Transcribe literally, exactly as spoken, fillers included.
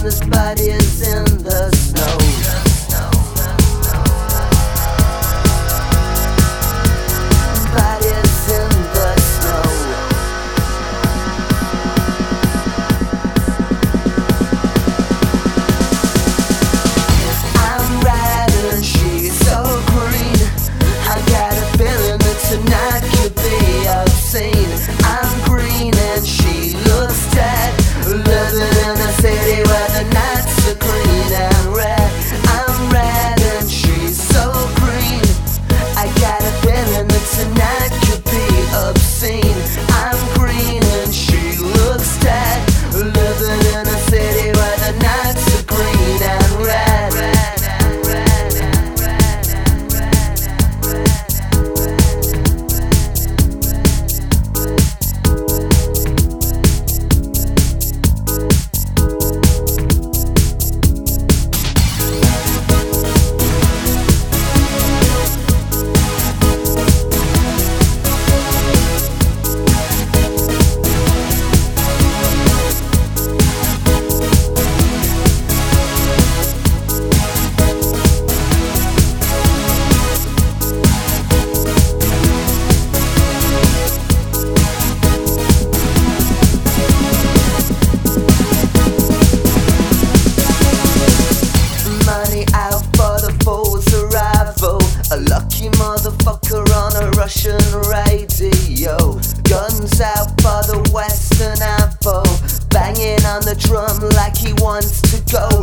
this body is in the snow. Bodies in the snow. I'm riding, she's so green. I got a feeling that tonight could be obscene. I'm green and she looks dead, living in a city where the nights are green and red. I'm red and she's so green. I got a feeling that tonight could be obscene. I'm green and she looks dead, living in a city where the nights are green and red. A lucky motherfucker on a Russian radio. Guns out for the Western Apple, banging on the drum like he wants to go